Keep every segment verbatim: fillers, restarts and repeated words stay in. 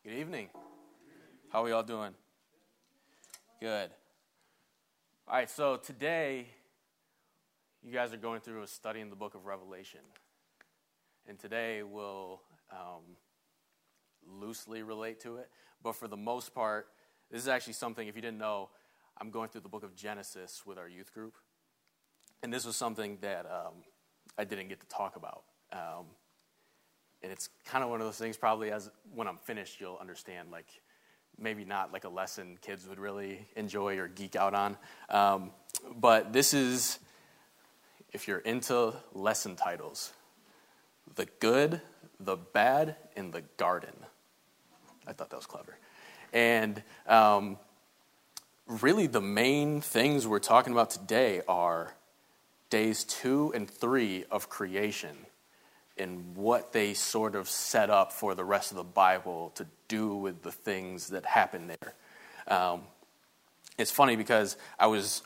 Good evening. How are we all doing? Good. All right, so today you guys are going through a study in the book of Revelation. And today we'll um, loosely relate to it. But for the most part, this is actually something, if you didn't know, I'm going through the book of Genesis with our youth group. And this was something that um, I didn't get to talk about. Um, and it's kind of one of those things, probably as when I'm finished, you'll understand, like, maybe not like a lesson kids would really enjoy or geek out on. Um, but this is, if you're into lesson titles, The Good, the Bad, and the Garden. I thought that was clever. And um, really the main things we're talking about today are days two and three of creation and what they sort of set up for the rest of the Bible to do with the things that happen there. Um, it's funny because I was,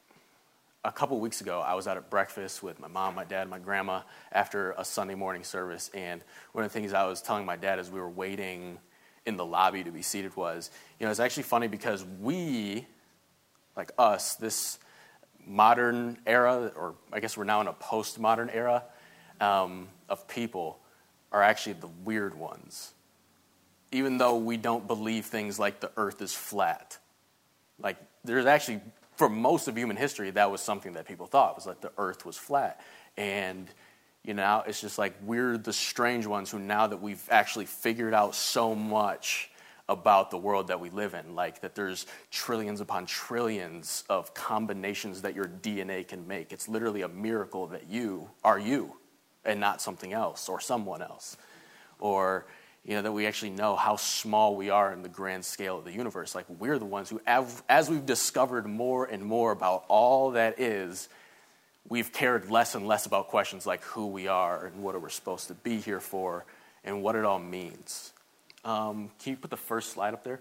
a couple weeks ago, I was out at breakfast with my mom, my dad, my grandma after a Sunday morning service, and one of the things I was telling my dad as we were waiting in the lobby to be seated was, you know, it's actually funny because we, like us, this modern era, or I guess we're now in a postmodern era, um, of people are actually the weird ones. Even though we don't believe things like the earth is flat. Like, there's actually, for most of human history, that was something that people thought, was like the earth was flat. And, you know, it's just like we're the strange ones who, now that we've actually figured out so much about the world that we live in, like that there's trillions upon trillions of combinations that your D N A can make. It's literally a miracle that you are you and not something else or someone else. Or, you know, that we actually know how small we are in the grand scale of the universe. Like, we're the ones who, as we've discovered more and more about all that is, we've cared less and less about questions like who we are and what are we supposed to be here for and what it all means. Um, can you put the first slide up there?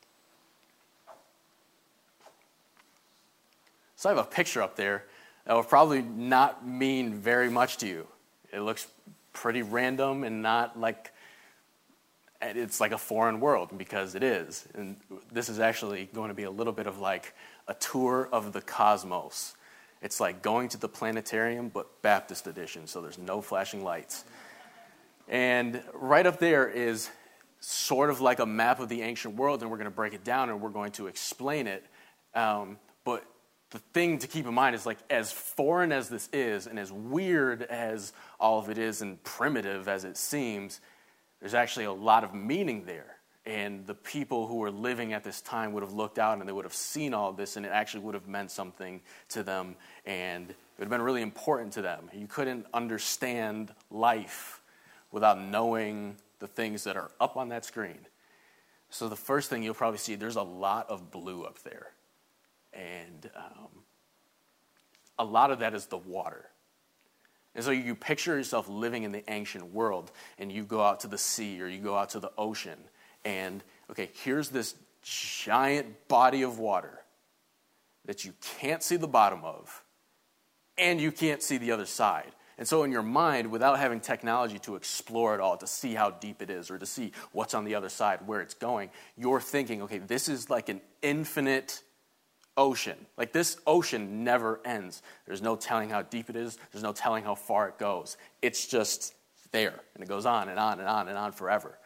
So I have a picture up there that will probably not mean very much to you. It looks pretty random and not like, it's like a foreign world, because it is. And this is actually going to be a little bit of like a tour of the cosmos. It's like going to the planetarium, but Baptist edition, so there's no flashing lights. And right up there is sort of like a map of the ancient world, and we're going to break it down and we're going to explain it. Um, but the thing to keep in mind is, like, as foreign as this is and as weird as all of it is and primitive as it seems, there's actually a lot of meaning there. And the people who were living at this time would have looked out and they would have seen all of this, and it actually would have meant something to them, and it would have been really important to them. You couldn't understand life without knowing the things that are up on that screen. So the first thing you'll probably see, there's a lot of blue up there. And um, a lot of that is the water. And so you picture yourself living in the ancient world, and you go out to the sea or you go out to the ocean, and, okay, here's this giant body of water that you can't see the bottom of, and you can't see the other side. And so in your mind, without having technology to explore it all, to see how deep it is or to see what's on the other side, where it's going, you're thinking, okay, this is like an infinite ocean. Like, this ocean never ends. There's no telling how deep it is. There's no telling how far it goes. It's just there, and it goes on and on and on and on forever.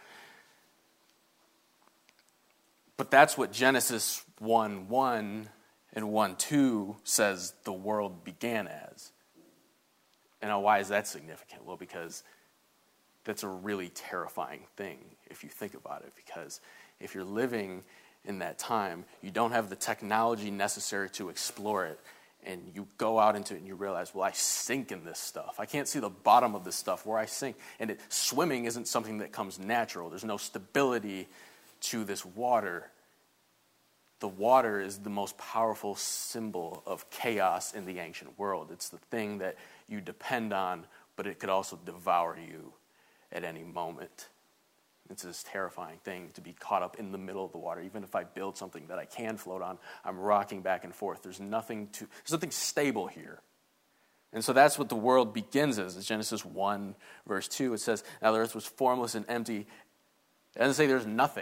But that's what Genesis one one and one two says the world began as. And now, why is that significant? Well, because that's a really terrifying thing if you think about it. Because if you're living in that time, you don't have the technology necessary to explore it, and you go out into it and you realize, well, I sink in this stuff. I can't see the bottom of this stuff where I sink. And it, swimming isn't something that comes natural. There's no stability to this water. The water is the most powerful symbol of chaos in the ancient world. It's the thing that you depend on, but it could also devour you at any moment. It's this terrifying thing to be caught up in the middle of the water. Even if I build something that I can float on, I'm rocking back and forth. There's nothing to, there's nothing stable here. And so that's what the world begins as. It's Genesis one, verse two. It says, now the earth was formless and empty. It doesn't say there's nothing.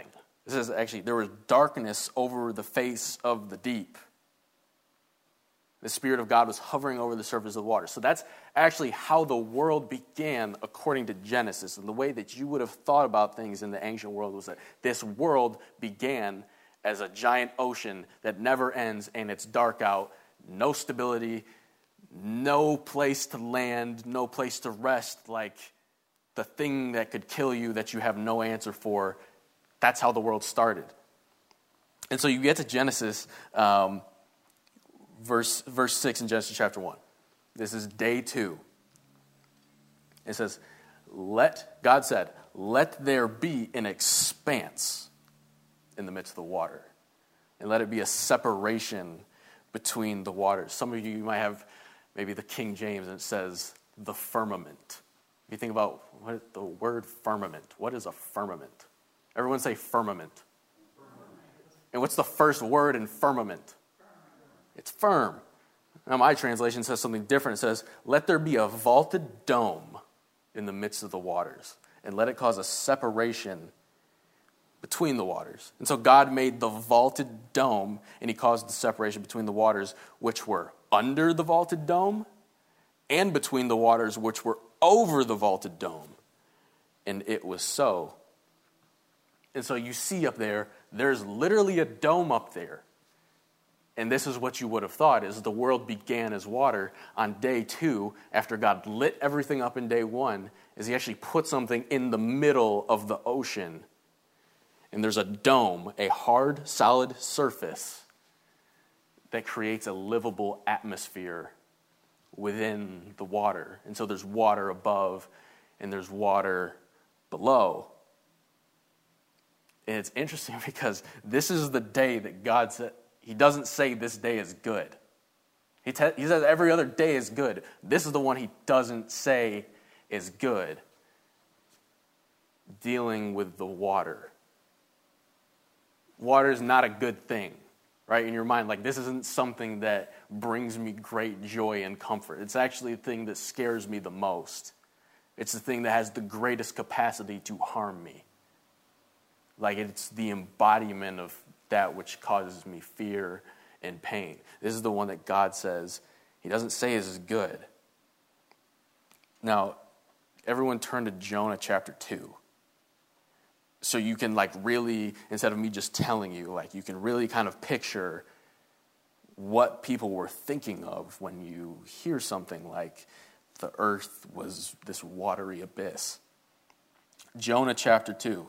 It says actually, there was darkness over the face of the deep. The Spirit of God was hovering over the surface of the water. So that's actually how the world began according to Genesis. And the way that you would have thought about things in the ancient world was that this world began as a giant ocean that never ends, and it's dark out, no stability, no place to land, no place to rest, like the thing that could kill you that you have no answer for. That's how the world started. And so you get to Genesis, um, verse, verse six in Genesis chapter one. This is day two. It says, "Let God said, let there be an expanse in the midst of the water, and let it be a separation between the waters." Some of you might have maybe the King James, and it says the firmament. If you think about what the word firmament, what is a firmament? Everyone say firmament. Firmament. And what's the first word in firmament? It's firm. Now my translation says something different. It says, let there be a vaulted dome in the midst of the waters, and let it cause a separation between the waters. And so God made the vaulted dome, and he caused the separation between the waters which were under the vaulted dome and between the waters which were over the vaulted dome. And it was so. And so you see up there, there's literally a dome up there. And this is what you would have thought, is the world began as water. On day two, after God lit everything up in day one, is he actually put something in the middle of the ocean. And there's a dome, a hard, solid surface that creates a livable atmosphere within the water. And so there's water above and there's water below. And it's interesting because this is the day that God said, he doesn't say this day is good. He, te- he says every other day is good. This is the one he doesn't say is good. Dealing with the water. Water is not a good thing, right? In your mind, like this isn't something that brings me great joy and comfort. It's actually the thing that scares me the most. It's the thing that has the greatest capacity to harm me. Like it's the embodiment of that which causes me fear and pain. This is the one that God says, he doesn't say is good. Now, everyone turn to Jonah chapter two. So you can like really, instead of me just telling you, like you can really kind of picture what people were thinking of when you hear something like the earth was this watery abyss. Jonah chapter two.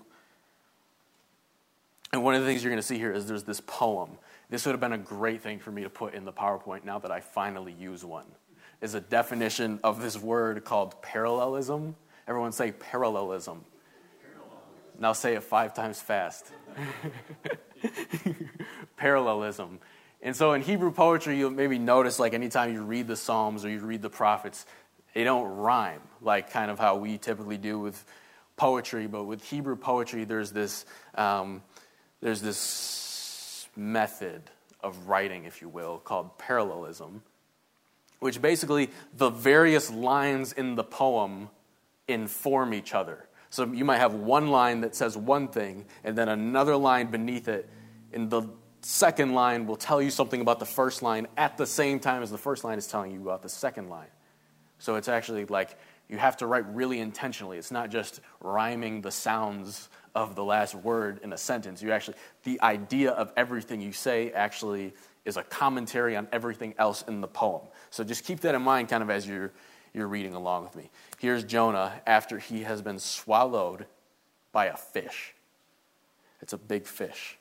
And one of the things you're going to see here is there's this poem. This would have been a great thing for me to put in the PowerPoint now that I finally use one. Is a definition of this word called parallelism. Everyone say parallelism. Parallelism. Now say it five times fast. Parallelism. And so in Hebrew poetry, you'll maybe notice like anytime you read the Psalms or you read the prophets, they don't rhyme like kind of how we typically do with poetry. But with Hebrew poetry, there's this... Um, There's this method of writing, if you will, called parallelism, which basically the various lines in the poem inform each other. So you might have one line that says one thing, and then another line beneath it, and the second line will tell you something about the first line at the same time as the first line is telling you about the second line. So it's actually like you have to write really intentionally. It's not just rhyming the sounds of the last word in a sentence. You actually, the idea of everything you say actually is a commentary on everything else in the poem. So just keep that in mind kind of as you're, you're reading along with me. Here's Jonah after he has been swallowed by a fish. It's a big fish.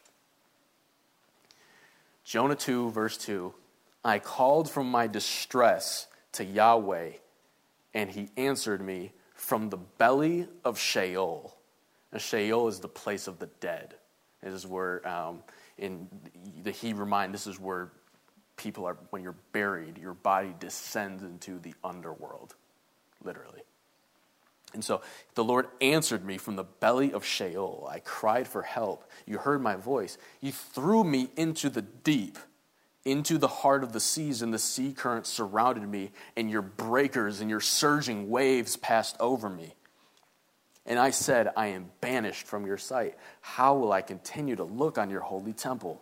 Jonah two, verse two, I called from my distress to Yahweh, and he answered me from the belly of Sheol. Now, Sheol is the place of the dead. This is where, um, in the Hebrew mind, this is where people are, when you're buried, your body descends into the underworld, literally. And so the Lord answered me from the belly of Sheol. I cried for help. You heard my voice. You threw me into the deep, into the heart of the seas, and the sea currents surrounded me, and your breakers and your surging waves passed over me. And I said, I am banished from your sight. How will I continue to look on your holy temple?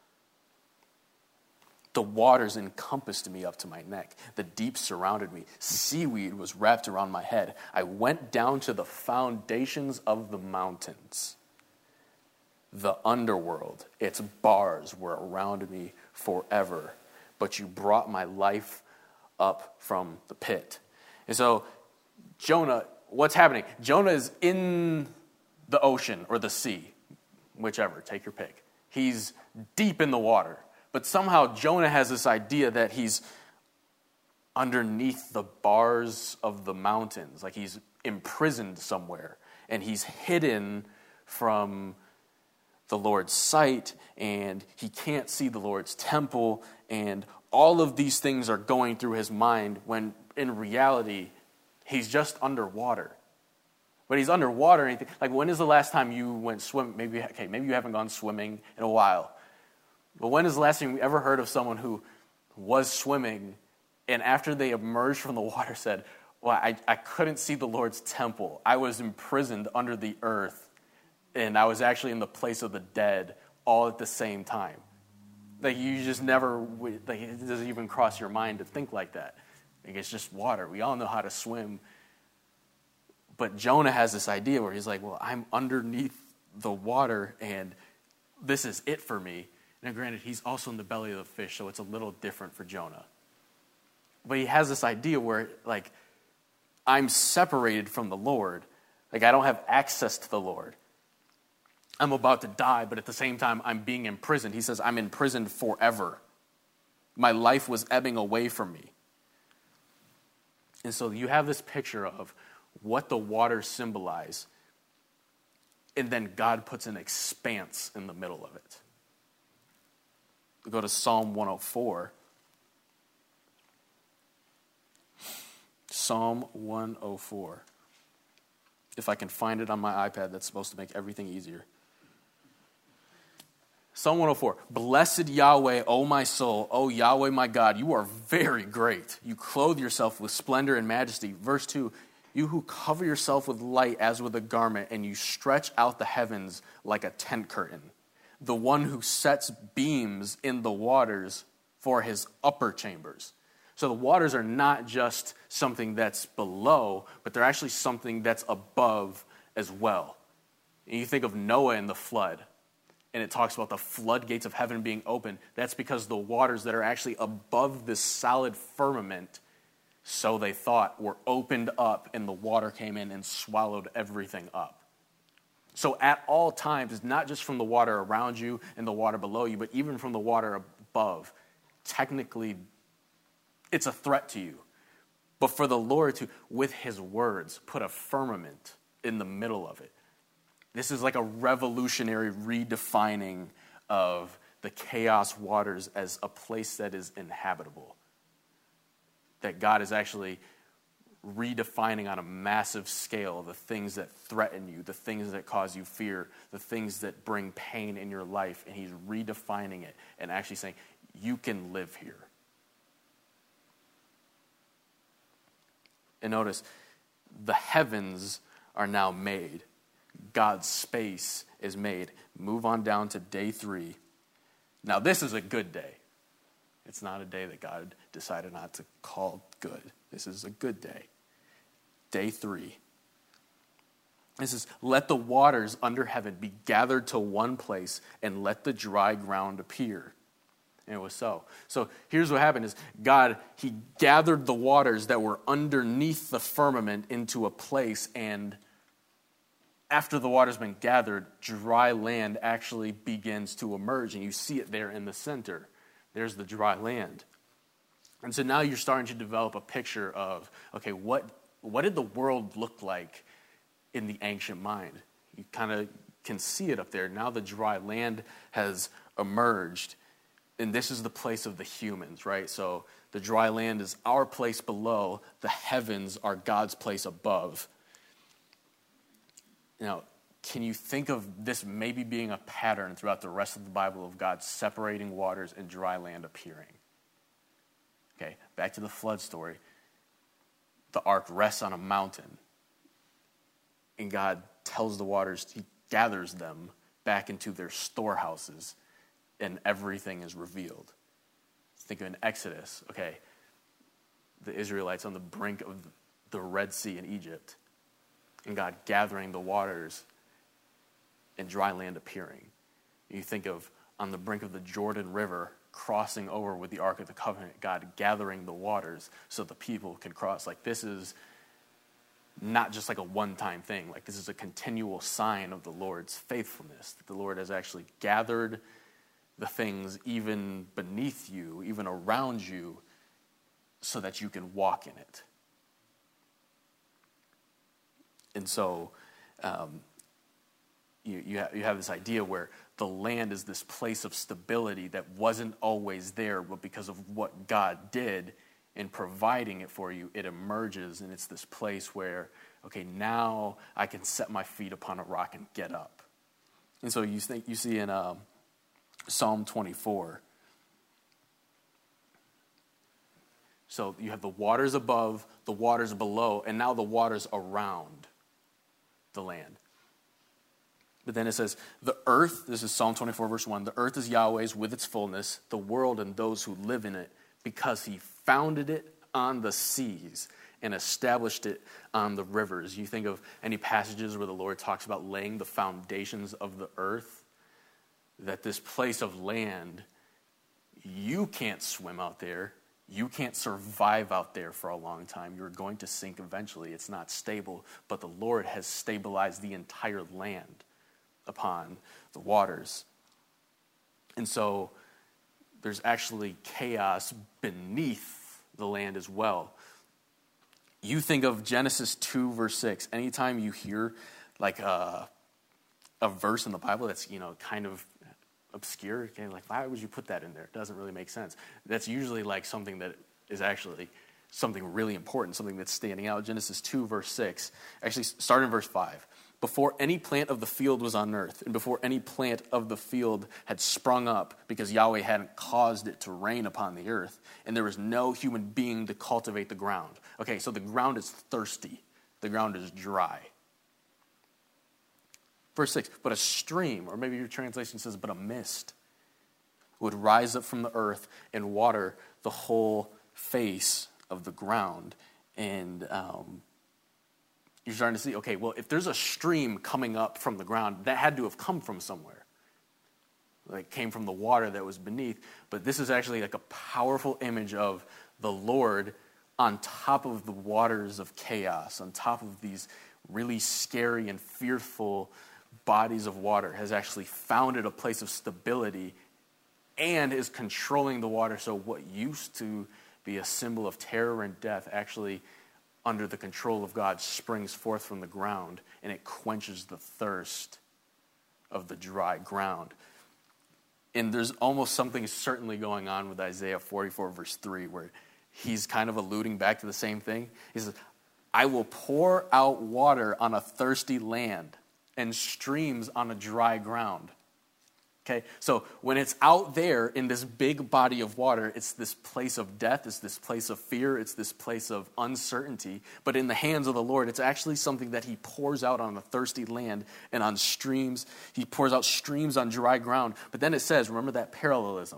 The waters encompassed me up to my neck. The deep surrounded me. Seaweed was wrapped around my head. I went down to the foundations of the mountains. The underworld, its bars were around me forever. But you brought my life up from the pit. And so, Jonah, what's happening? Jonah is in the ocean or the sea, whichever, take your pick. He's deep in the water. But somehow Jonah has this idea that he's underneath the bars of the mountains, like he's imprisoned somewhere, and he's hidden from the Lord's sight, and he can't see the Lord's temple, and all of these things are going through his mind when in reality, he's just underwater. But he's underwater, and he, like, when is the last time you went swim? Maybe, okay, maybe you haven't gone swimming in a while. But when is the last time you ever heard of someone who was swimming and after they emerged from the water said, well, I, I couldn't see the Lord's temple. I was imprisoned under the earth, and I was actually in the place of the dead all at the same time. Like, you just never, like, it doesn't even cross your mind to think like that. Like, it's just water. We all know how to swim. But Jonah has this idea where he's like, well, I'm underneath the water, and this is it for me. Now, granted, he's also in the belly of the fish, so it's a little different for Jonah. But he has this idea where, like, I'm separated from the Lord. Like, I don't have access to the Lord. I'm about to die, but at the same time, I'm being imprisoned. He says, I'm imprisoned forever. My life was ebbing away from me. And so you have this picture of what the waters symbolize, and then God puts an expanse in the middle of it. We go to Psalm one oh four. Psalm one oh four. If I can find it on my iPad, that's supposed to make everything easier. Psalm one oh four. Blessed Yahweh, O my soul, O Yahweh my God, you are very great. You clothe yourself with splendor and majesty. Verse two. You who cover yourself with light as with a garment, and you stretch out the heavens like a tent curtain. The one who sets beams in the waters for his upper chambers. So the waters are not just something that's below, but they're actually something that's above as well. And you think of Noah and the flood, and it talks about the floodgates of heaven being open. That's because the waters that are actually above this solid firmament, so they thought, were opened up, and the water came in and swallowed everything up. So at all times, it's not just from the water around you and the water below you, but even from the water above. Technically, it's a threat to you. But for the Lord to, with his words, put a firmament in the middle of it. This is like a revolutionary redefining of the chaos waters as a place that is inhabitable. That God is actually redefining on a massive scale the things that threaten you, the things that cause you fear, the things that bring pain in your life, and he's redefining it and actually saying, you can live here. And notice, the heavens are now made. God's space is made. Move on down to day three. Now, this is a good day. It's not a day that God decided not to call good. This is a good day. Day three. This is, let the waters under heaven be gathered to one place, and let the dry ground appear. And it was so. So here's what happened is God, he gathered the waters that were underneath the firmament into a place, and after the water's been gathered, dry land actually begins to emerge, and you see it there in the center. There's the dry land. And so now you're starting to develop a picture of, okay, what what did the world look like in the ancient mind? You kind of can see it up there. Now the dry land has emerged, and this is the place of the humans, right? So the dry land is our place below. The heavens are God's place above. Now, can you think of this maybe being a pattern throughout the rest of the Bible of God separating waters and dry land appearing? Okay, back to the flood story. The ark rests on a mountain. And God tells the waters, he gathers them back into their storehouses, and everything is revealed. Think of an Exodus, okay, the Israelites on the brink of the Red Sea in Egypt, and God gathering the waters and dry land appearing. You think of on the brink of the Jordan River, crossing over with the Ark of the Covenant, God gathering the waters so the people can cross. Like, this is not just like a one-time thing. Like, this is a continual sign of the Lord's faithfulness, that the Lord has actually gathered the things even beneath you, even around you, so that you can walk in it. And so um, you, you, ha- you have this idea where the land is this place of stability that wasn't always there, but because of what God did in providing it for you, it emerges, and it's this place where, okay, now I can set my feet upon a rock and get up. And so you think you see in um, Psalm twenty-four. So you have the waters above, the waters below, and now the waters around the land. But then it says, the earth, this is Psalm twenty-four, verse one, the earth is Yahweh's with its fullness, the world and those who live in it, because he founded it on the seas and established it on the rivers. You think of any passages where the Lord talks about laying the foundations of the earth, that this place of land, you can't swim out there. You can't survive out there for a long time. You're going to sink eventually. It's not stable, but the Lord has stabilized the entire land upon the waters. And so there's actually chaos beneath the land as well. You think of Genesis two, verse six. Anytime you hear like a, a verse in the Bible that's, you know, kind of obscure, okay, like, why would you put that in there? It doesn't really make sense. That's usually like something that is actually something really important, something that's standing out. Genesis two, verse six. Actually, start in verse five. Before any plant of the field was on earth, and before any plant of the field had sprung up, because Yahweh hadn't caused it to rain upon the earth, and there was no human being to cultivate the ground. Okay, so the ground is thirsty. The ground is dry. Verse six, but a stream, or maybe your translation says, but a mist, would rise up from the earth and water the whole face of the ground. And um, you're starting to see, okay, well, if there's a stream coming up from the ground, that had to have come from somewhere. Like, came from the water that was beneath. But this is actually like a powerful image of the Lord on top of the waters of chaos, on top of these really scary and fearful bodies of water, has actually founded a place of stability and is controlling the water. So what used to be a symbol of terror and death actually, under the control of God, springs forth from the ground, and it quenches the thirst of the dry ground. And there's almost something certainly going on with Isaiah forty-four, verse three, where he's kind of alluding back to the same thing. He says, I will pour out water on a thirsty land and streams on a dry ground. Okay, so when it's out there in this big body of water, it's this place of death, it's this place of fear, it's this place of uncertainty. But in the hands of the Lord, it's actually something that he pours out on a thirsty land and on streams. He pours out streams on dry ground. But then it says, remember that parallelism.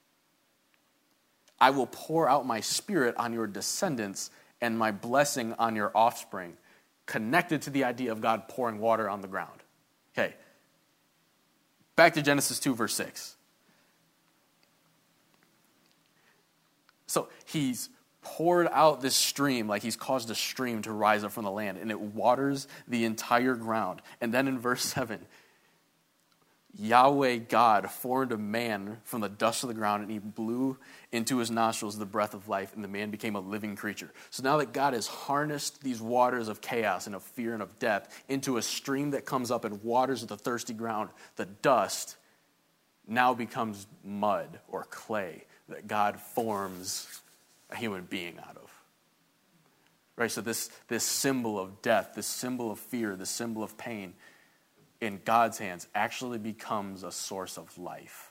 I will pour out my spirit on your descendants and my blessing on your offspring. Connected to the idea of God pouring water on the ground. Okay. Back to Genesis two, verse six. So he's poured out this stream, like he's caused a stream to rise up from the land, and it waters the entire ground. And then in verse seven, Yahweh God formed a man from the dust of the ground, and he blew into his nostrils the breath of life, and the man became a living creature. So now that God has harnessed these waters of chaos and of fear and of death into a stream that comes up and waters the thirsty ground, the dust now becomes mud or clay that God forms a human being out of. Right? So this, this symbol of death, this symbol of fear, this symbol of pain, in God's hands actually becomes a source of life.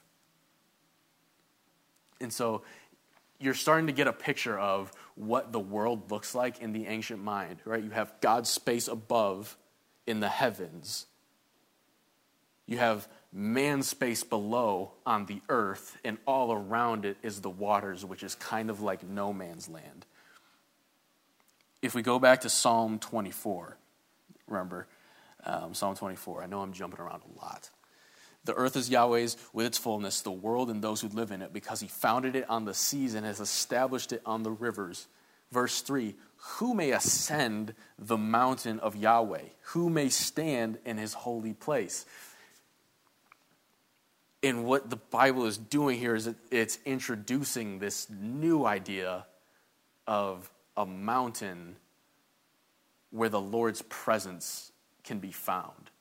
And so you're starting to get a picture of what the world looks like in the ancient mind, right? You have God's space above, in the heavens. You have man space below on the earth, and all around it is the waters, which is kind of like no man's land. If we go back to Psalm twenty-four, remember, um, Psalm twenty-four, I know I'm jumping around a lot. The earth is Yahweh's with its fullness, the world and those who live in it, because he founded it on the seas and has established it on the rivers. Verse three, who may ascend the mountain of Yahweh? Who may stand in his holy place? And what the Bible is doing here is it's introducing this new idea of a mountain where the Lord's presence can be found.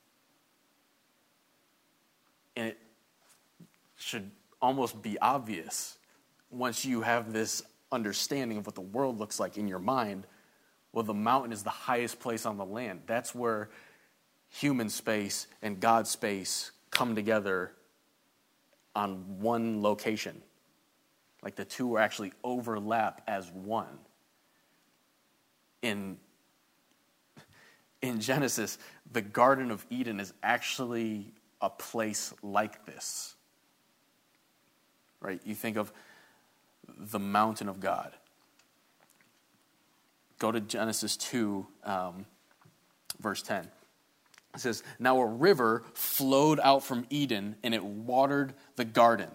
And it should almost be obvious once you have this understanding of what the world looks like in your mind. Well, the mountain is the highest place on the land. That's where human space and God's space come together on one location. Like the two actually overlap as one. In, in Genesis, the Garden of Eden is actually a place like this. Right? You think of the mountain of God. Go to Genesis two, um, verse ten. It says, now a river flowed out from Eden, and it watered the garden.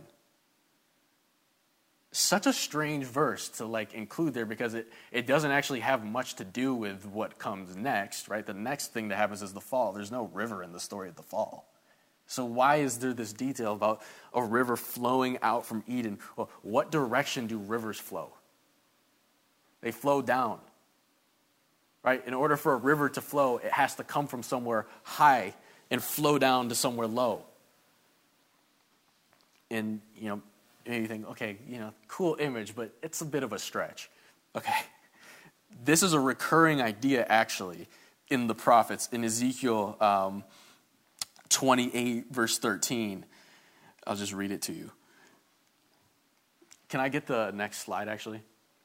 Such a strange verse to like include there, because it, it doesn't actually have much to do with what comes next, right? The next thing that happens is the fall. There's no river in the story of the fall. So why is there this detail about a river flowing out from Eden? Well, what direction do rivers flow? They flow down. Right? In order for a river to flow, it has to come from somewhere high and flow down to somewhere low. And, you know, maybe you think, okay, you know, cool image, but it's a bit of a stretch. Okay. This is a recurring idea, actually, in the prophets. In Ezekiel um, twenty-eight, verse thirteen. I'll just read it to you. Can I get the next slide, actually?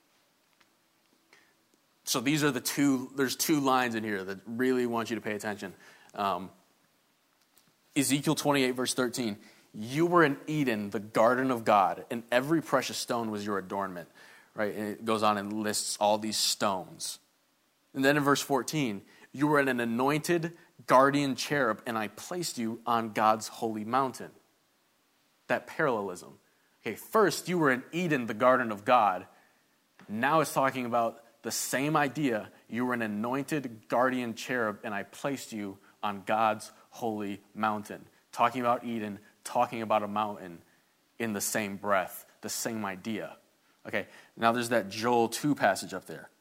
So these are the two, there's two lines in here that really want you to pay attention. Um, Ezekiel twenty-eight, verse thirteen. You were in Eden, the garden of God, and every precious stone was your adornment. Right? And it goes on and lists all these stones. And then in verse fourteen, you were in an anointed guardian cherub, and I placed you on God's holy mountain. That parallelism. Okay, first you were in Eden, the garden of God. Now it's talking about the same idea. You were an anointed guardian cherub, and I placed you on God's holy mountain. Talking about Eden, talking about a mountain in the same breath, the same idea. Okay, now there's that Joel two passage up there.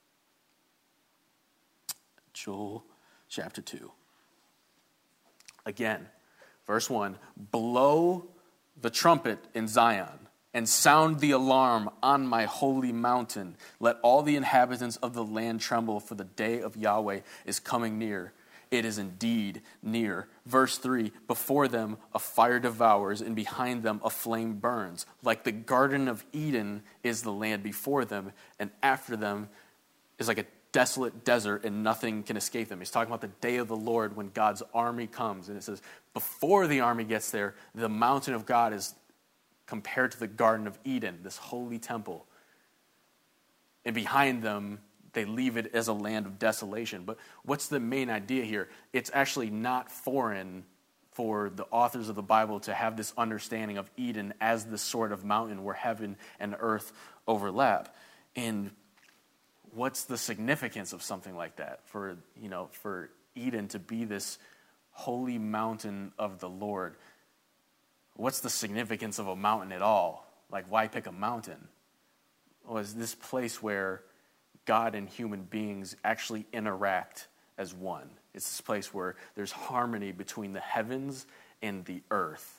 Joel chapter two. Again, verse one, blow the trumpet in Zion, and sound the alarm on my holy mountain. Let all the inhabitants of the land tremble, for the day of Yahweh is coming near. It is indeed near. Verse three, before them a fire devours, and behind them a flame burns. Like the Garden of Eden is the land before them, and after them is like a desolate desert, and nothing can escape them. He's talking about the day of the Lord when God's army comes. And it says, before the army gets there, the mountain of God is compared to the Garden of Eden, this holy temple. And behind them, they leave it as a land of desolation. But what's the main idea here? It's actually not foreign for the authors of the Bible to have this understanding of Eden as this sort of mountain where heaven and earth overlap. And what's the significance of something like that? For, you know, for Eden to be this holy mountain of the Lord. What's the significance of a mountain at all? Like, why pick a mountain? Well, it's this place where God and human beings actually interact as one. It's this place where there's harmony between the heavens and the earth.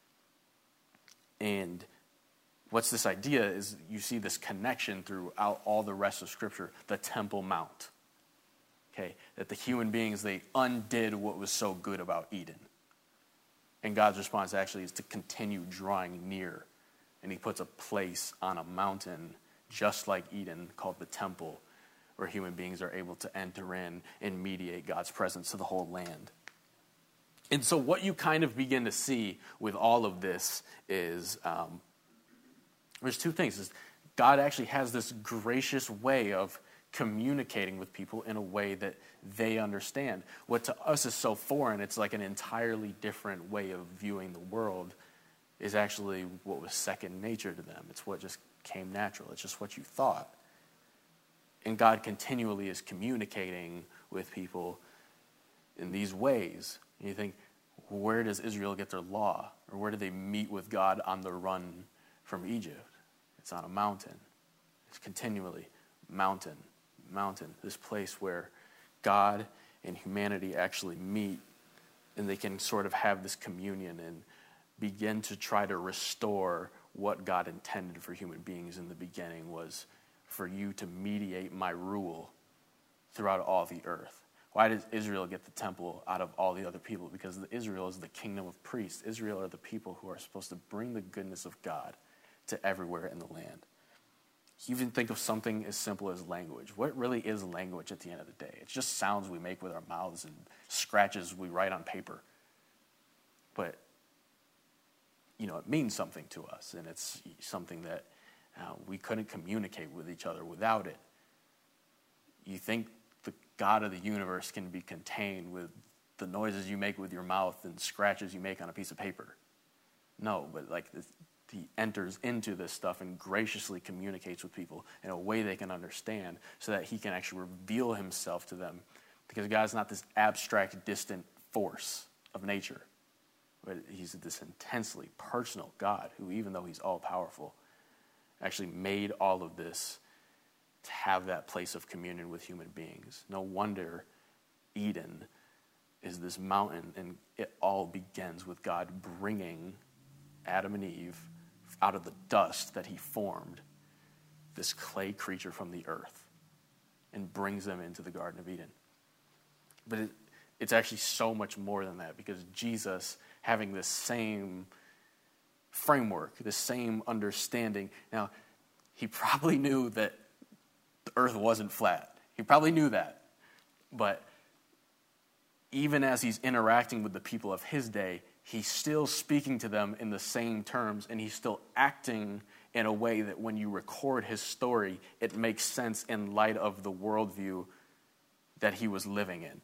And what's this idea is you see this connection throughout all the rest of Scripture, the Temple Mount. Okay, that the human beings, they undid what was so good about Eden. And God's response actually is to continue drawing near. And he puts a place on a mountain just like Eden called the temple, where human beings are able to enter in and mediate God's presence to the whole land. And so what you kind of begin to see with all of this is, um, there's two things. Is God actually has this gracious way of communicating with people in a way that they understand. What to us is so foreign, it's like an entirely different way of viewing the world, is actually what was second nature to them. It's what just came natural. It's just what you thought. And God continually is communicating with people in these ways. And you think, where does Israel get their law? Or where do they meet with God on the run from Egypt? It's on a mountain. It's continually mountain, mountain. This place where God and humanity actually meet, and they can sort of have this communion and begin to try to restore what God intended for human beings in the beginning, was for you to mediate my rule throughout all the earth. Why does Israel get the temple out of all the other people? Because Israel is the kingdom of priests. Israel are the people who are supposed to bring the goodness of God to everywhere in the land. You even think of something as simple as language. What really is language at the end of the day? It's just sounds we make with our mouths and scratches we write on paper. But, you know, it means something to us, and it's something that uh, we couldn't communicate with each other without it. You think the God of the universe can be contained with the noises you make with your mouth and scratches you make on a piece of paper? No, but like this, he enters into this stuff and graciously communicates with people in a way they can understand, so that he can actually reveal himself to them. Because God's not this abstract, distant force of nature, but he's this intensely personal God who, even though he's all-powerful, actually made all of this to have that place of communion with human beings. No wonder Eden is this mountain, and it all begins with God bringing Adam and Eve out of the dust that he formed, this clay creature from the earth, and brings them into the Garden of Eden. But it, it's actually so much more than that, because Jesus, having this same framework, this same understanding, now, he probably knew that the earth wasn't flat. He probably knew that. But even as he's interacting with the people of his day, he's still speaking to them in the same terms, and he's still acting in a way that when you record his story, it makes sense in light of the worldview that he was living in.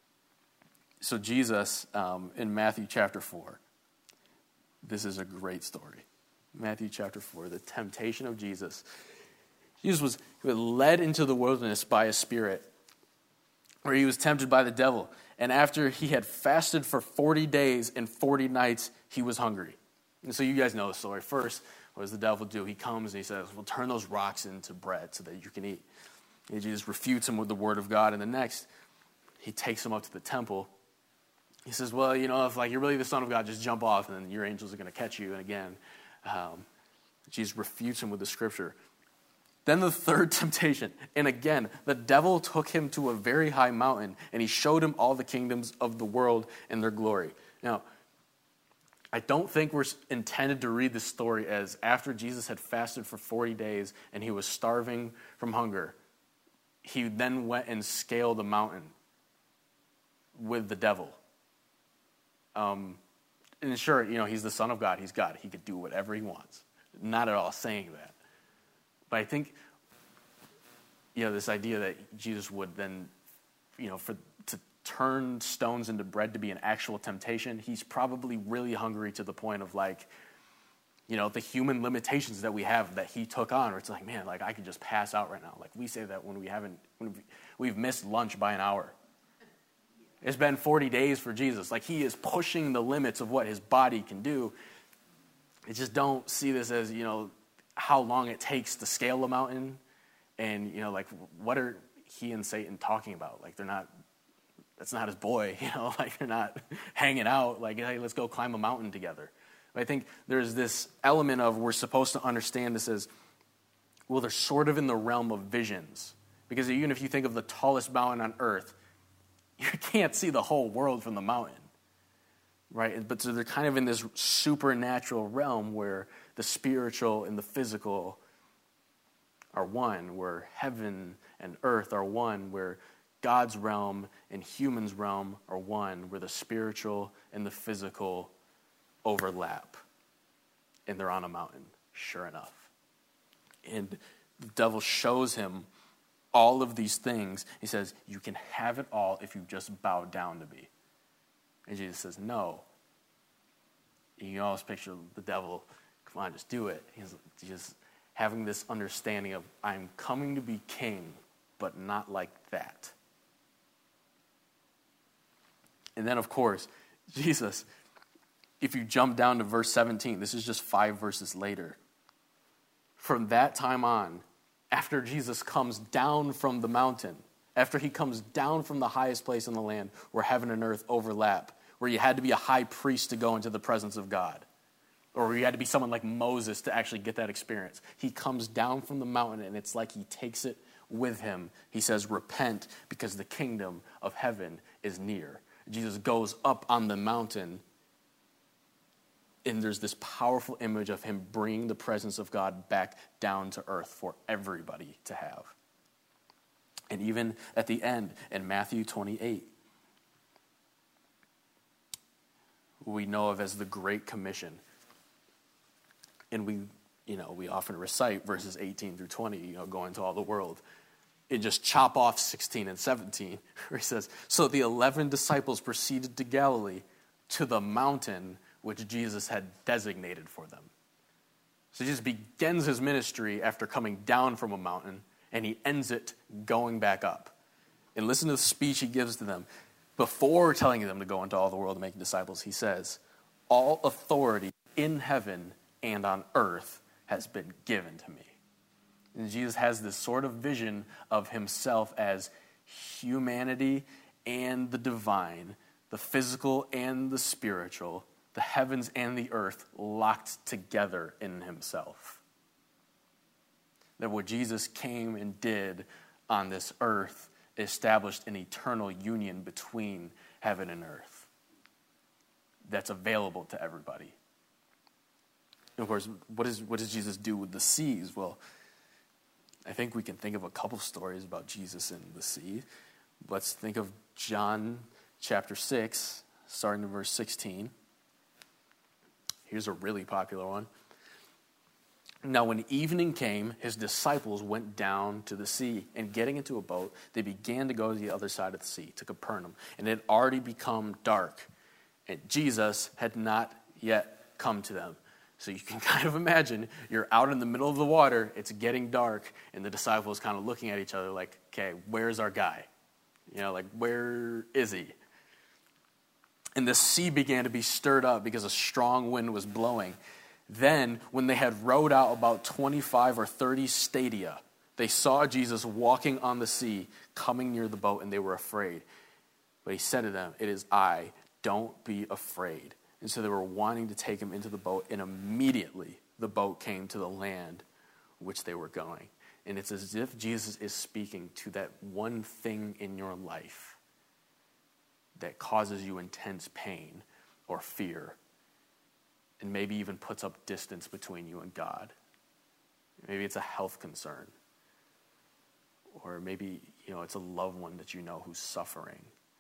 So Jesus, um, in Matthew chapter four, this is a great story. Matthew chapter four, the temptation of Jesus. Jesus was, he was led into the wilderness by a spirit, where he was tempted by the devil. And after he had fasted for forty days and forty nights, he was hungry. And so you guys know the story. First, what does the devil do? He comes and he says, well, turn those rocks into bread so that you can eat. And Jesus refutes him with the word of God. And the next, he takes him up to the temple. He says, well, you know, if like you're really the Son of God, just jump off and then your angels are going to catch you. And again, um, Jesus refutes him with the scripture. Then the third temptation, and again, the devil took him to a very high mountain, and he showed him all the kingdoms of the world and their glory. Now, I don't think we're intended to read this story as after Jesus had fasted for forty days and he was starving from hunger, he then went and scaled a mountain with the devil. Um, and sure, you know, he's the Son of God, he's God, he could do whatever he wants. Not at all saying that. But I think, you know, this idea that Jesus would then, you know, for to turn stones into bread to be an actual temptation, he's probably really hungry to the point of like, you know, the human limitations that we have that he took on, where it's like, man, like I could just pass out right now. Like we say that when we haven't, when we've missed lunch by an hour. It's been forty days for Jesus. Like he is pushing the limits of what his body can do. I just don't see this as, you know, how long it takes to scale a mountain, and you know, like what are he and Satan talking about? Like they're not, that's not his boy, you know, like they're not hanging out like, hey, let's go climb a mountain together. But I think there's this element of we're supposed to understand this as, well, they're sort of in the realm of visions, because even if you think of the tallest mountain on earth, you can't see the whole world from the mountain, right? But so they're kind of in this supernatural realm where the spiritual and the physical are one, where heaven and earth are one, where God's realm and human's realm are one, where the spiritual and the physical overlap. And they're on a mountain, sure enough. And the devil shows him all of these things. He says, you can have it all if you just bow down to me. And Jesus says, no. And you can always picture the devil, come on, just do it. He's just having this understanding of, I'm coming to be king, but not like that. And then, of course, Jesus, if you jump down to verse seventeen, this is just five verses later. From that time on, after Jesus comes down from the mountain, after he comes down from the highest place in the land where heaven and earth overlap, where you had to be a high priest to go into the presence of God, or where you had to be someone like Moses to actually get that experience. He comes down from the mountain, and it's like he takes it with him. He says, repent, because the kingdom of heaven is near. Jesus goes up on the mountain, and there's this powerful image of him bringing the presence of God back down to earth for everybody to have. And even at the end, in Matthew twenty-eight, we know of as the Great Commission. And we, you know, we often recite verses eighteen through twenty, you know, go into all the world. And just chop off sixteen and seventeen, where he says, so the eleven disciples proceeded to Galilee, to the mountain which Jesus had designated for them. So Jesus begins his ministry after coming down from a mountain, and he ends it going back up. And listen to the speech he gives to them. Before telling them to go into all the world and make disciples, he says, all authority in heaven and on earth has been given to me. And Jesus has this sort of vision of himself as humanity and the divine, the physical and the spiritual, the heavens and the earth locked together in himself. That what Jesus came and did on this earth established an eternal union between heaven and earth that's available to everybody. And of course, what, is, what does Jesus do with the seas? Well, I think we can think of a couple stories about Jesus in the sea. Let's think of John chapter six, starting in verse sixteen. Here's a really popular one. Now, when evening came, his disciples went down to the sea, and getting into a boat, they began to go to the other side of the sea, to Capernaum. And it had already become dark, and Jesus had not yet come to them. So you can kind of imagine, you're out in the middle of the water, it's getting dark, and the disciples kind of looking at each other like, okay, where's our guy? You know, like, where is he? And the sea began to be stirred up because a strong wind was blowing. Then, when they had rowed out about twenty-five or thirty stadia, they saw Jesus walking on the sea, coming near the boat, and they were afraid. But he said to them, it is I, don't be afraid. And so they were wanting to take him into the boat, and immediately the boat came to the land which they were going. And it's as if Jesus is speaking to that one thing in your life that causes you intense pain or fear, and maybe even puts up distance between you and God. Maybe it's a health concern, or maybe, you know, it's a loved one that you know who's suffering.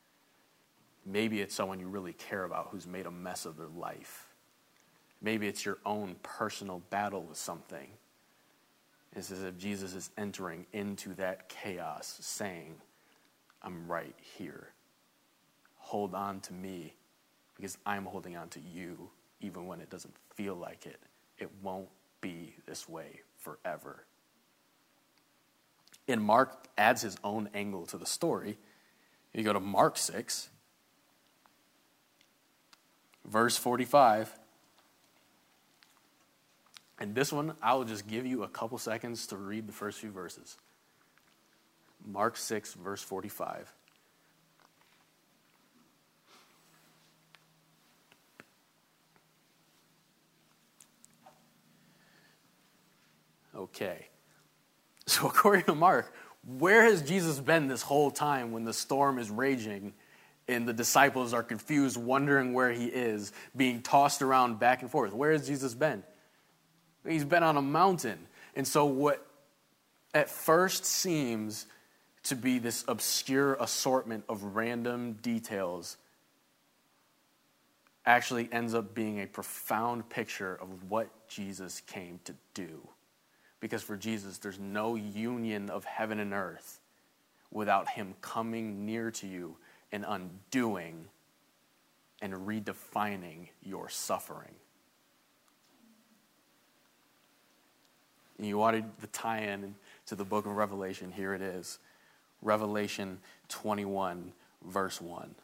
Maybe it's someone you really care about who's made a mess of their life. Maybe it's your own personal battle with something. It's as if Jesus is entering into that chaos, saying, I'm right here. Hold on to me, because I'm holding on to you, even when it doesn't feel like it. It won't be this way forever. And Mark adds his own angle to the story. You go to Mark six, verse forty-five. And this one, I will just give you a couple seconds to read the first few verses. Mark six, verse forty-five. Okay. So according to Mark, where has Jesus been this whole time when the storm is raging and the disciples are confused, wondering where he is, being tossed around back and forth? Where has Jesus been? He's been on a mountain. And so what at first seems to be this obscure assortment of random details actually ends up being a profound picture of what Jesus came to do. Because for Jesus, there's no union of heaven and earth without him coming near to you and undoing and redefining your suffering. And you wanted the tie-in to the book of Revelation. Here it is. Revelation twenty-one, verse one.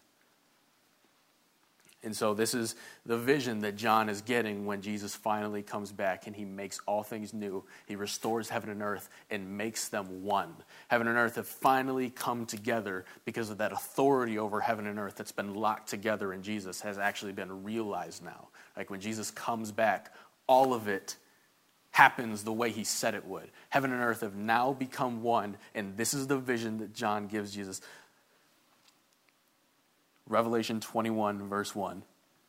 And so this is the vision that John is getting when Jesus finally comes back and he makes all things new. He restores heaven and earth and makes them one. Heaven and earth have finally come together because of that authority over heaven and earth that's been locked together in Jesus has actually been realized now. Like when Jesus comes back, all of it happens the way he said it would. Heaven and earth have now become one, and this is the vision that John gives Jesus. Revelation twenty-one, verse one.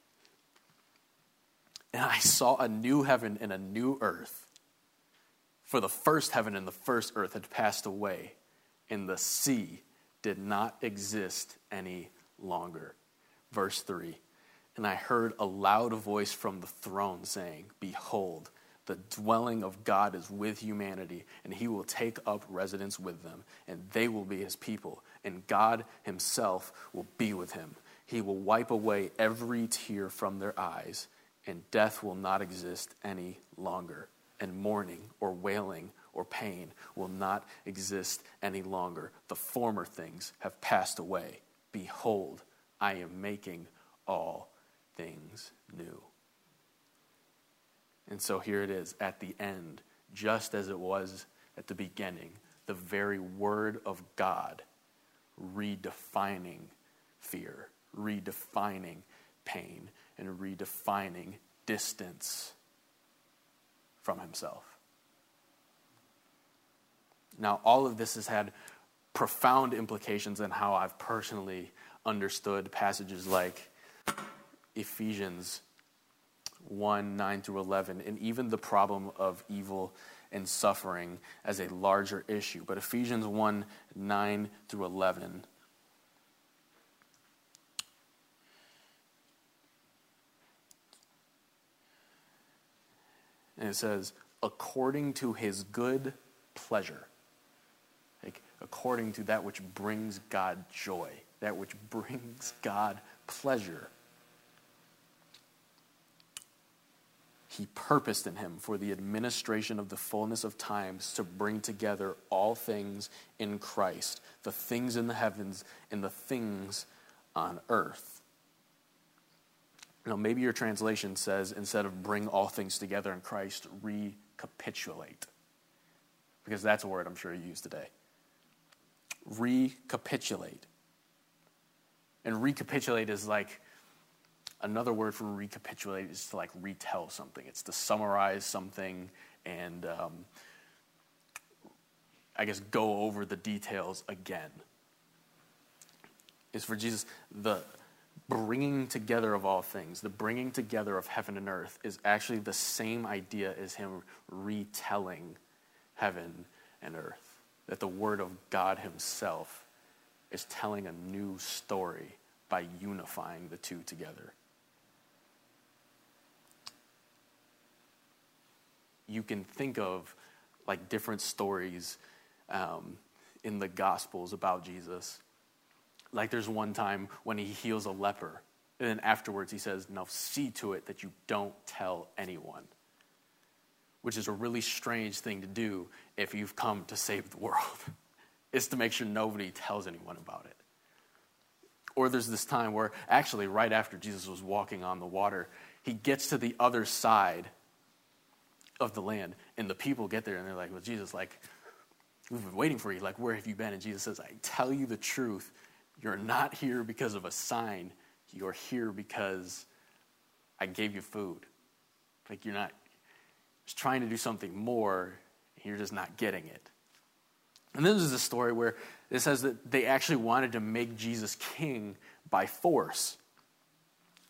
And I saw a new heaven and a new earth. For the first heaven and the first earth had passed away, and the sea did not exist any longer. Verse three. And I heard a loud voice from the throne saying, Behold, the dwelling of God is with humanity, and he will take up residence with them, and they will be his people, and God himself will be with him. He will wipe away every tear from their eyes, and death will not exist any longer, and mourning or wailing or pain will not exist any longer. The former things have passed away. Behold, I am making all things new. And so here it is at the end, just as it was at the beginning, the very word of God redefining fear, redefining pain, and redefining distance from himself. Now, all of this has had profound implications in how I've personally understood passages like Ephesians one, nine through eleven, and even the problem of evil and suffering as a larger issue. But Ephesians one, nine through eleven. And it says, according to his good pleasure. Like, according to that which brings God joy, that which brings God pleasure. He purposed in him for the administration of the fullness of times to bring together all things in Christ, the things in the heavens and the things on earth. Now, maybe your translation says, instead of bring all things together in Christ, recapitulate. Because that's a word I'm sure you use today. Recapitulate. And recapitulate is like, another word for recapitulate is to like retell something. It's to summarize something and um, I guess go over the details again. It's for Jesus, the bringing together of all things, the bringing together of heaven and earth is actually the same idea as him retelling heaven and earth. That the word of God himself is telling a new story by unifying the two together. You can think of like different stories um, in the Gospels about Jesus. Like there's one time when he heals a leper, and then afterwards he says, now see to it that you don't tell anyone. Which is a really strange thing to do if you've come to save the world. Is to make sure nobody tells anyone about it. Or there's this time where actually right after Jesus was walking on the water, he gets to the other side of the land, and the people get there and they're like, well, Jesus, like, we've been waiting for you. Like, where have you been? And Jesus says, I tell you the truth. You're not here because of a sign. You're here because I gave you food. Like, you're not just trying to do something more. You're just not getting it. And this is a story where it says that they actually wanted to make Jesus king by force.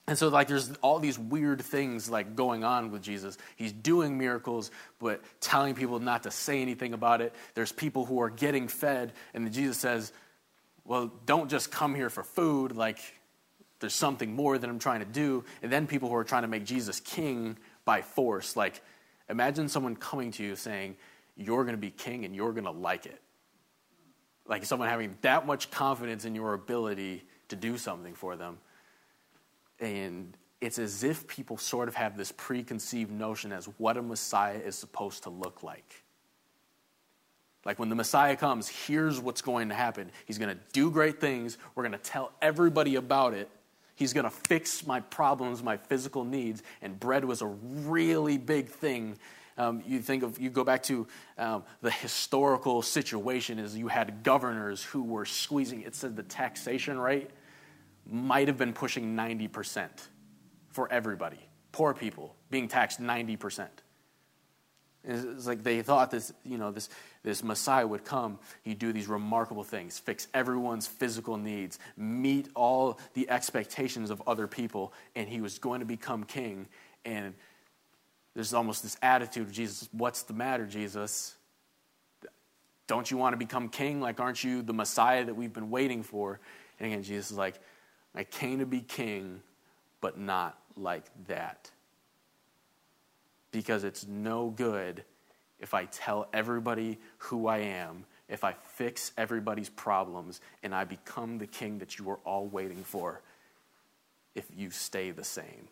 And so, like, there's all these weird things, like, going on with Jesus. He's doing miracles, but telling people not to say anything about it. There's people who are getting fed, and then Jesus says, well, don't just come here for food. Like, there's something more that I'm trying to do. And then people who are trying to make Jesus king by force. Like, imagine someone coming to you saying, you're going to be king and you're going to like it. Like, someone having that much confidence in your ability to do something for them. And it's as if people sort of have this preconceived notion as what a Messiah is supposed to look like. Like, when the Messiah comes, here's what's going to happen. He's going to do great things. We're going to tell everybody about it. He's going to fix my problems, my physical needs. And bread was a really big thing. Um, you think of, you go back to um, the historical situation is you had governors who were squeezing, it said the taxation rate might have been pushing ninety percent for everybody. Poor people being taxed ninety percent. It's like they thought this, you know, this, this Messiah would come. He'd do these remarkable things, fix everyone's physical needs, meet all the expectations of other people, and he was going to become king. And there's almost this attitude of Jesus, what's the matter, Jesus? Don't you want to become king? Like, aren't you the Messiah that we've been waiting for? And again, Jesus is like, I came to be king, but not like that. Because it's no good if I tell everybody who I am, if I fix everybody's problems, and I become the king that you are all waiting for, if you stay the same.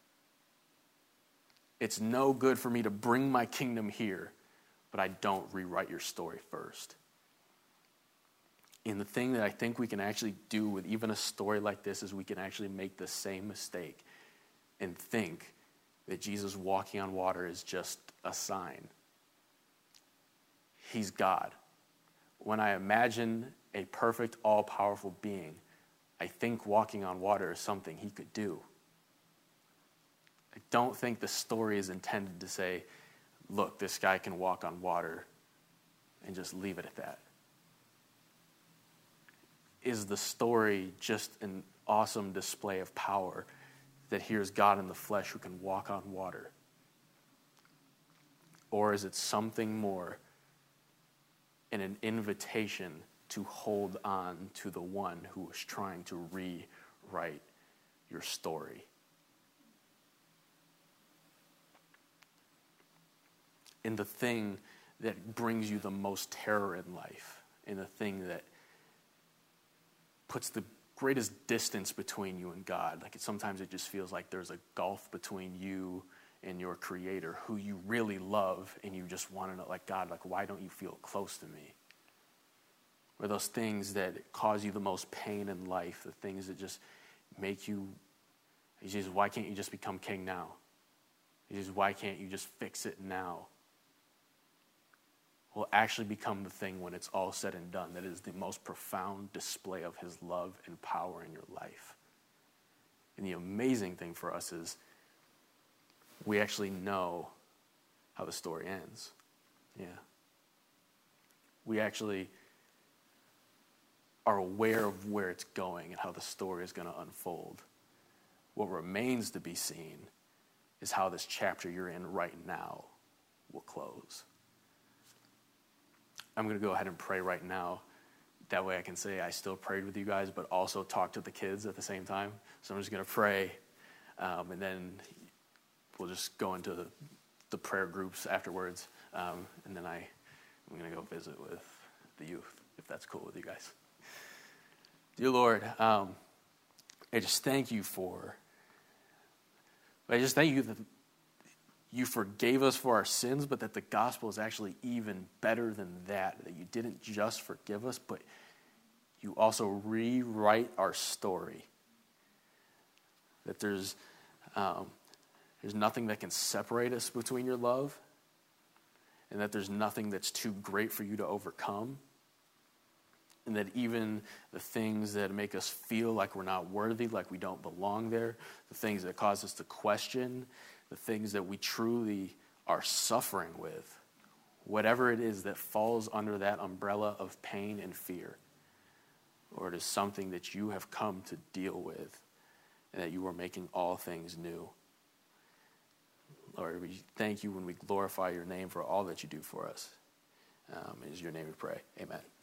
It's no good for me to bring my kingdom here, but I don't rewrite your story first. And the thing that I think we can actually do with even a story like this is we can actually make the same mistake and think that Jesus walking on water is just a sign. He's God. When I imagine a perfect, all-powerful being, I think walking on water is something he could do. I don't think the story is intended to say, look, this guy can walk on water, and just leave it at that. Is the story just an awesome display of power that here's God in the flesh who can walk on water? Or is it something more and an invitation to hold on to the one who was trying to rewrite your story? In the thing that brings you the most terror in life, in the thing that puts the greatest distance between you and God. Like, it, sometimes it just feels like there's a gulf between you and your Creator, who you really love, and you just want to know, like, God, like, why don't you feel close to me? Or those things that cause you the most pain in life, the things that just make you, Jesus, why can't you just become king now? Jesus, why can't you just fix it now? Will actually become the thing when it's all said and done that is the most profound display of his love and power in your life. And the amazing thing for us is we actually know how the story ends. Yeah. We actually are aware of where it's going and how the story is going to unfold. What remains to be seen is how this chapter you're in right now will close. I'm going to go ahead and pray right now. That way I can say I still prayed with you guys, but also talk to the kids at the same time. So I'm just going to pray, um, and then we'll just go into the, the prayer groups afterwards. Um, and then I, I'm going to go visit with the youth, if that's cool with you guys. Dear Lord, um, I just thank you for, I just thank you that you forgave us for our sins, but that the gospel is actually even better than that. That you didn't just forgive us, but you also rewrite our story. That there's um, there's nothing that can separate us between your love, and that there's nothing that's too great for you to overcome. And that even the things that make us feel like we're not worthy, like we don't belong there, the things that cause us to question, the things that we truly are suffering with, whatever it is that falls under that umbrella of pain and fear, or it is something that you have come to deal with, and that you are making all things new. Lord, we thank you when we glorify your name for all that you do for us. Um, in your name we pray. Amen.